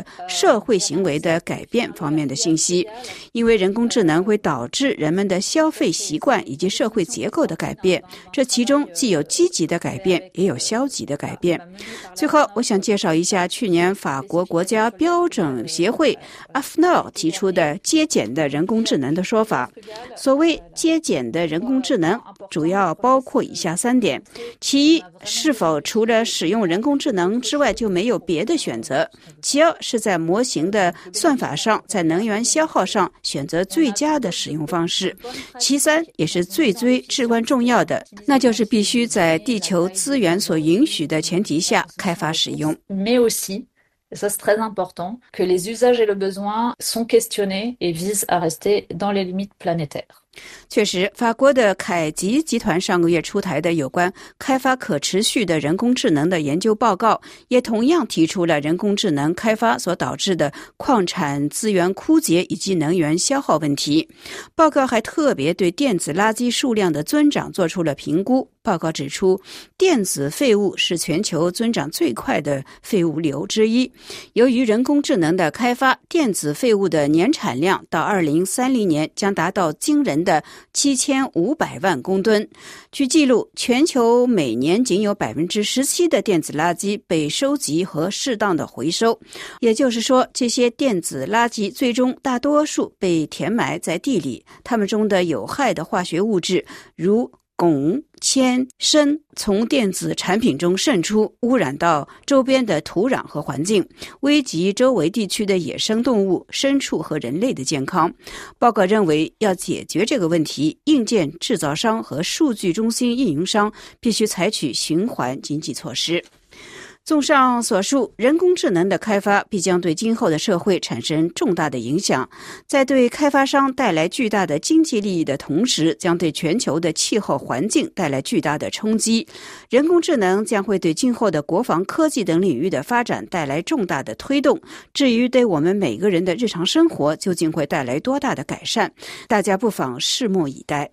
的社会行为的改变方面的信息，因为人工智能会导致人们的消费习惯以及社会结构的改变，这其中既有积极的改变，也有消极的改变。最后，我想介绍一下去年法国国家标准协会 A F N O R 提出的接简的人工智能的说法。所谓接简的人工智能，主要包括以下三点：其一，是否除了使用人工智能之外就没有别的选择；其二，是在模型的算法上，在能源消耗上选择最佳的使用方式；其三，也是最最至关重要的，那就是必须在地球资源所允许的前提下开发使用。 Mais aussi, et ça c'est très important, que les usages et le besoin sont questionnés et visent à rester dans les limites planétaires. 确实，法国的凯吉集团上个月出台的有关开发可持续的人工智能的研究报告，也同样提出了人工智能开发所导致的矿产资源枯竭以及能源消耗问题。报告还特别对电子垃圾数量的增长做出了评估。报告指出，电子废物是全球增长最快的废物流之一。由于人工智能的开发，电子废物的年产量到二零三零年将达到惊人的七千五百万公吨。据记录，全球每年仅有 百分之十七 的电子垃圾被收集和适当的回收，也就是说，这些电子垃圾最终大多数被填埋在地里，它们中的有害的化学物质如汞、铅、砷从电子产品中渗出，污染到周边的土壤和环境，危及周围地区的野生动物、牲畜和人类的健康。报告认为，要解决这个问题，硬件制造商和数据中心运营商必须采取循环经济措施。综上所述，人工智能的开发必将对今后的社会产生重大的影响，在对开发商带来巨大的经济利益的同时，将对全球的气候环境带来巨大的冲击。人工智能将会对今后的国防科技等领域的发展带来重大的推动。至于对我们每个人的日常生活究竟会带来多大的改善，大家不妨拭目以待。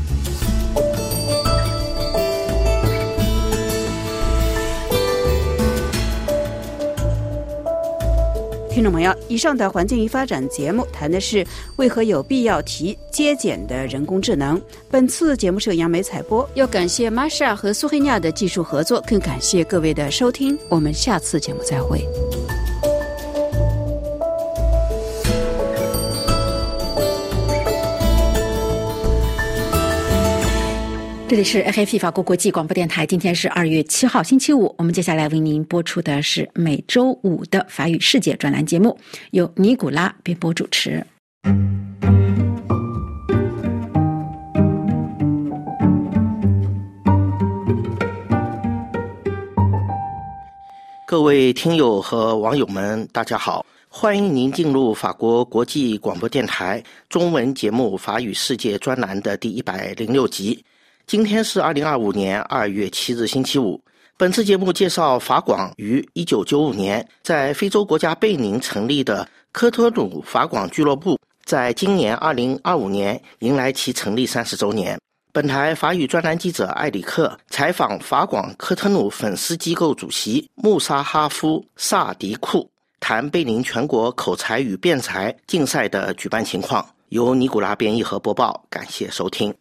听众朋友，以上的环境与发展节目谈的是为何有必要提接简的人工智能。本次节目是由杨梅采播，要感谢玛莎和苏黑亚的技术合作，更感谢各位的收听。我们下次节目再会。 这里是 F F P 法国国际广播电台，今天是二月七号星期五，我们接下来为您播出的是每周五的法语世界专栏节目，由尼古拉编播主持。 各位听友和网友们，大家好，欢迎您进入法国国际广播电台中文节目法语世界专栏的第一百零六集。今天是二零二五年二月七日星期五。本次节目介绍法广于一九九五年在非洲国家贝宁成立的科特努法广俱乐部，在今年二零二五年迎来其成立三十周年。本台法语专栏记者艾里克采访法广科特努粉丝机构主席穆沙哈夫萨迪库，谈贝宁全国口才与辩才竞赛的举办情况。由尼古拉编译和播报，感谢收听。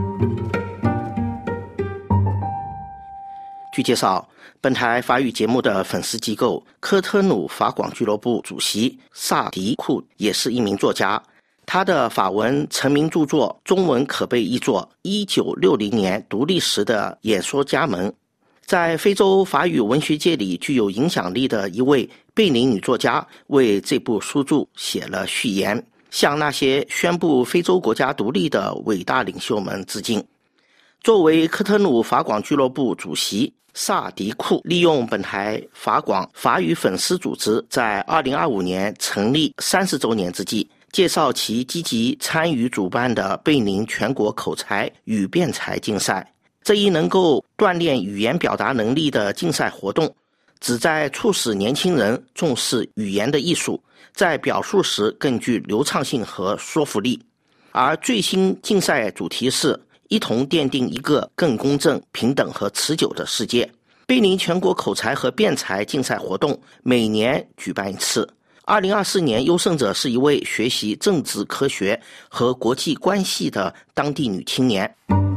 据介绍，本台法语节目的粉丝机构科特努法广俱乐部主席萨迪库也是一名作家，他的法文成名著作中文可被译作一九六零年独立时的演说家们。在非洲法语文学界里具有影响力的一位贝宁女作家为这部书著写了序言，向那些宣布非洲国家独立的伟大领袖们致敬。作为科特努法广俱乐部主席，萨迪库利用本台法广法语粉丝组织在二零二五年成立三十周年之际，介绍其积极参与主办的贝宁全国口才与辩才竞赛。这一能够锻炼语言表达能力的竞赛活动，旨在促使年轻人重视语言的艺术，在表述时更具流畅性和说服力。而最新竞赛主题是一同奠定一个更公正、平等和持久的世界。贝宁全国口才和辩才竞赛活动每年举办一次， 二零二四年优胜者是一位学习政治科学和国际关系的当地女青年。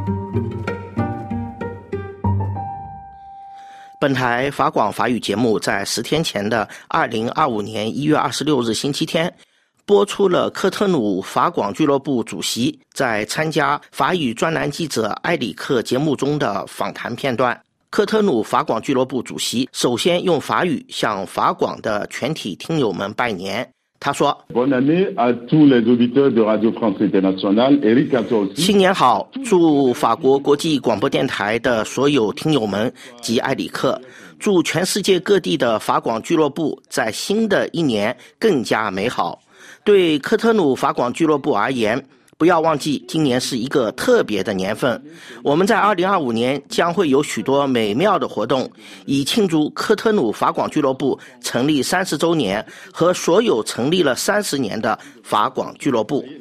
本台法广法语节目在十天前的二零二五年一月二十六日星期天播出了科特努法广俱乐部主席在参加法语专栏记者埃里克节目中的访谈片段。科特努法广俱乐部主席首先用法语向法广的全体听友们拜年。他说：新年好，祝法国国际广播电台的所有听友们及埃里克，祝全世界各地的法广俱乐部在新的一年更加美好。对科特努法广俱乐部而言，不要忘记今年是一个特别的年份，我们在二零二五年将会有许多美妙的活动，以庆祝科特努法广俱乐部成立三十周年和所有成立了三十年的法广俱乐部。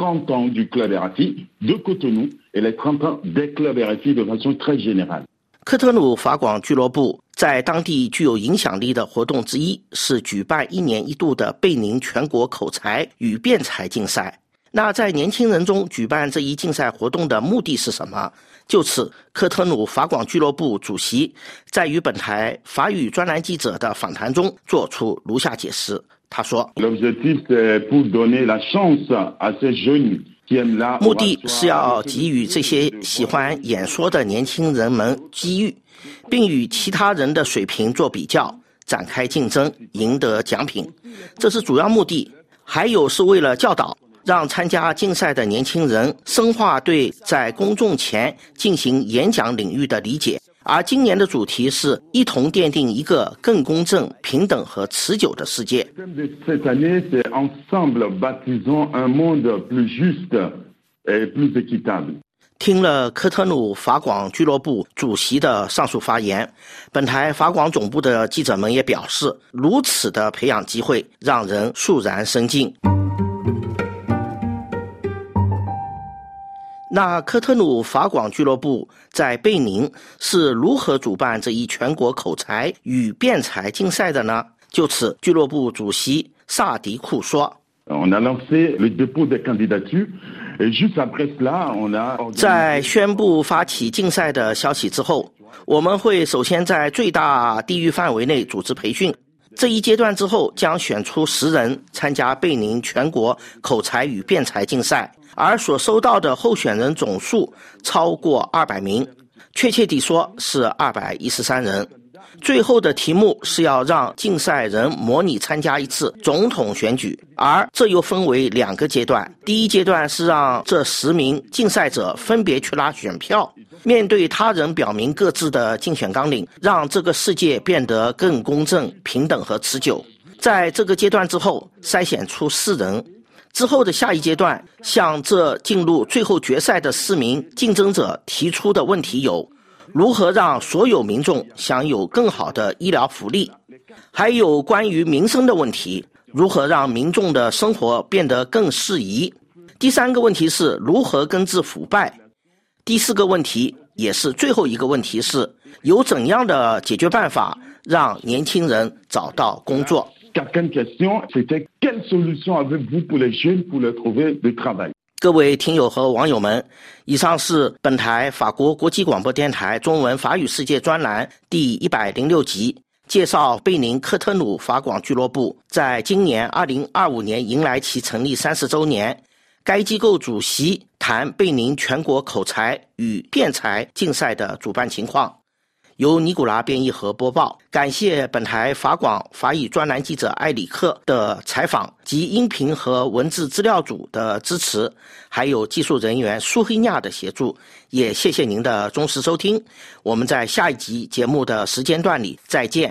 科特努法广俱乐部在当地具有影响力的活动之一是举办一年一度的贝宁全国口才与辩才竞赛。那在年轻人中举办这一竞赛活动的目的是什么？就此，科特努法广俱乐部主席在与本台法语专栏记者的访谈中做出如下解释。他说：目的是要给予这些喜欢演说的年轻人们机遇，并与其他人的水平做比较，展开竞争，赢得奖品，这是主要目的。还有是为了教导让参加竞赛的年轻人深化对在公众前进行演讲领域的理解。而今年的主题是一同奠定一个更公正、平等和持久的世界。听了科特努法广俱乐部主席的上述发言，本台法广总部的记者们也表示，如此的培养机会让人肃然生敬。那科特努法广俱乐部在贝宁是如何主办这一全国口才与辩才竞赛的呢？就此，俱乐部主席萨迪库说：在宣布发起竞赛的消息之后，我们会首先在最大地域范围内组织培训。这一阶段之后将选出十人参加贝宁全国口才与辩才竞赛，而所收到的候选人总数超过二百名，确切地说是二百一十三人。最后的题目是要让竞赛人模拟参加一次总统选举，而这又分为两个阶段。第一阶段是让这十名竞赛者分别去拉选票，面对他人表明各自的竞选纲领，让这个世界变得更公正、平等和持久。在这个阶段之后，筛选出四人。之后的下一阶段，向这进入最后决赛的四名竞争者提出的问题有：如何让所有民众享有更好的医疗福利，还有关于民生的问题，如何让民众的生活变得更适宜。第三个问题是如何根治腐败。第四个问题，也是最后一个问题是，有怎样的解决办法让年轻人找到工作。各位听友和网友们，以上是本台法国国际广播电台中文法语世界专栏第一百零六集，介绍贝宁科特努法广俱乐部在今年二零二五年迎来其成立三十周年。该机构主席谈贝宁全国口才与辩才竞赛的主办情况。由尼古拉编译和播报，感谢本台法广法语专栏记者埃里克的采访及音频和文字资料组的支持，还有技术人员苏黑亚的协助，也谢谢您的忠实收听。我们在下一集节目的时间段里再见。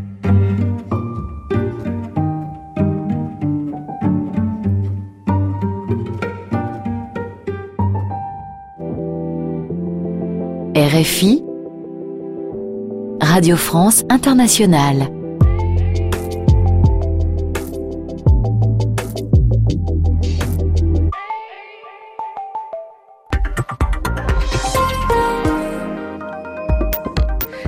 R F I Radio France Internationale.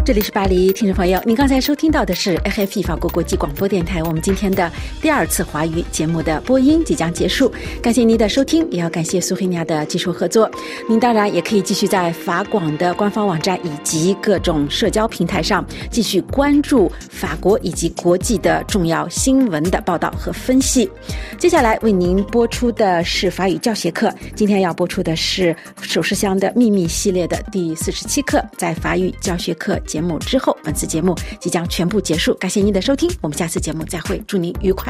这里是巴黎，听众朋友，您刚才收听到的是 F F I 法国国际广播电台。我们今天的第二次华语节目的播音即将结束，感谢您的收听，也要感谢苏黑尼亚的技术合作。您当然也可以继续在法广的官方网站以及各种社交平台上继续关注法国以及国际的重要新闻的报道和分析。接下来为您播出的是法语教学课，今天要播出的是首饰箱的秘密系列的第四十七课。在法语教学课节目之后，本次节目即将全部结束，感谢您的收听，我们下次节目再会，祝您愉快。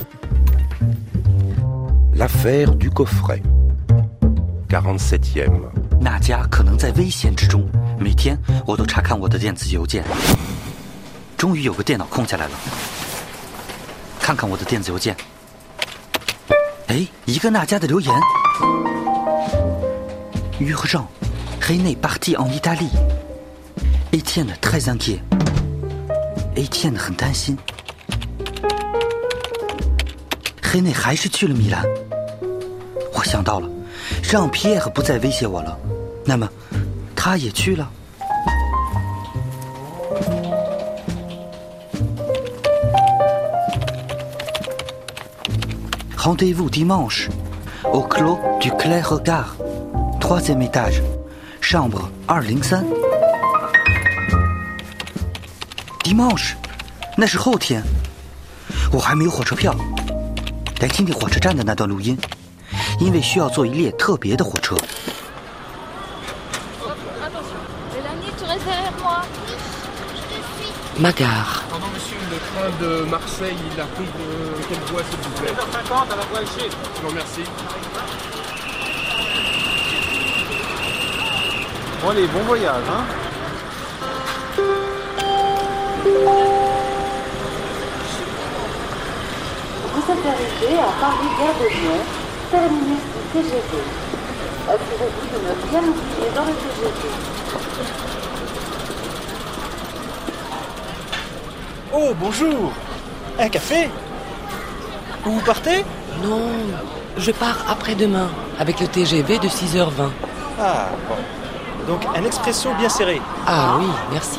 L'affaire du coffret quarante-septième。 娜迦可能在危险之中，每天我都查看我的电子邮件。终于有个电脑空下来了，看看我的电子邮件。哎，一个娜迦的留言。Urgent, René parti en Italie. Étienne très inquiet. Étienne 很担心。René 还是去了米兰。我想到了，让皮耶尔不再威胁我了，那么他也去了。Rendez-vous dimanche au clos du Clair Regard, troisième étage, chambre 二零三。Dimanche， 那是后天，我还没有火车票。来听听火车站的那段录音，因为需要坐一列特别的火车。 Ma gare. Pardon monsieur, le train de Marseille, il arrive euh, quelle voie s'il vous plaît? sept heures cinquante à la voie G. Je vous remercie. Bon allez, bon voyage hein. Vous êtes arrivé à Paris Gare de Lyon, terminus du T G V. Assurez-vous de ne rien oublier dans le T G V. Oh, bonjour! Un café? Vous partez? Non, je pars après-demain avec le T G V de six heures vingt. Ah, bon. Donc un expresso bien serré. Ah oui, merci.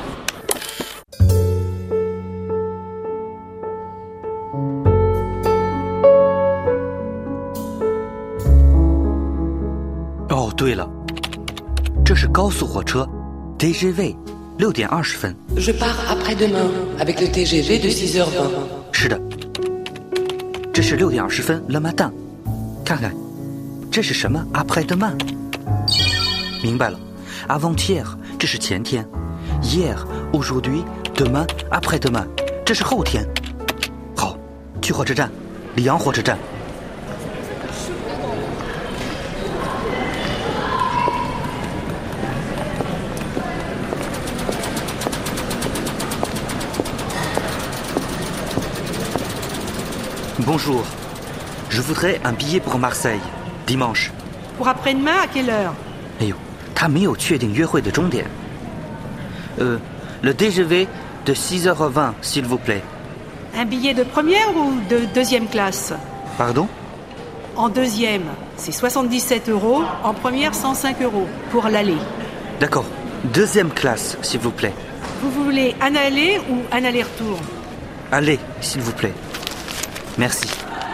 Oh, 对了，这是高速火车 T G V。六点二十分。 Je pars après-demain avec le T G V de six heures vingt。 是的，这是六点二十分 le matin。看看，这是什么 après-demain？ 明白了 ，avant-hier 这是前天 ，hier aujourd'hui demain après-demain 这是后天。好，去火车站，里昂火车站。Bonjour, je voudrais un billet pour Marseille, dimanche. Pour après-demain, à quelle heure? 哎呦，他没有确定约会的终点。呃 le T G V de six heures vingt, s'il vous plaît. Un billet de première ou de deuxième classe? Pardon? En deuxième, c'est soixante-dix-sept euros. En première, cent cinq euros pour l'aller. D'accord. Deuxième classe, s'il vous plaît. Vous voulez un aller ou un aller-retour? Allez, s'il vous plaît. Merci.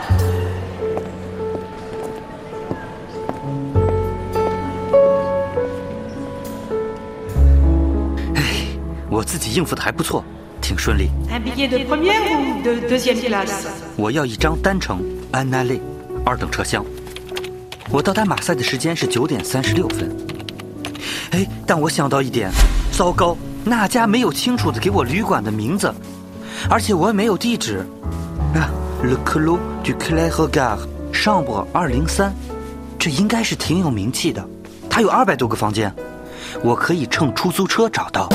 哎，我自己应付的还不错，挺顺利。 Un billet de première ou de deuxième classe? 我要一张单程 un aller 二等车厢。我到达马赛的时间是九点三十六分。哎，但我想到一点，糟糕，那家没有清楚的给我旅馆的名字，而且我也没有地址。啊。Le Clos du Clair Regard, chambre 二零三，这应该是挺有名气的，它有二百多个房间，我可以乘出租车找到。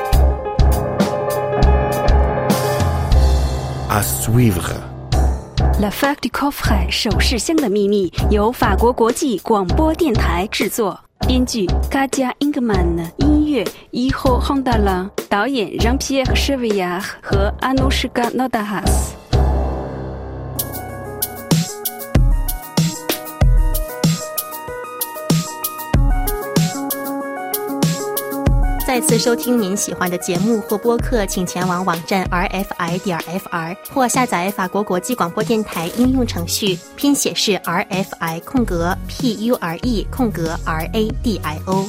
À suivre. L'affaire du coffret 首饰箱的秘密由法国国际广播电台制作，编剧 Katia Ingman， 音乐 Iho Hondala， 导演 Jean-Pierre Chevillard 和 Anushka Nodahas。 在再次收听您喜欢的节目或播客，请前往网站 r f i 点 f r 或下载法国国际广播电台应用程序，拼写是 r f i 空格 p u r e 空格 r a d i o。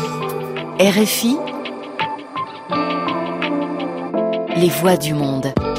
R F I, les voix du monde.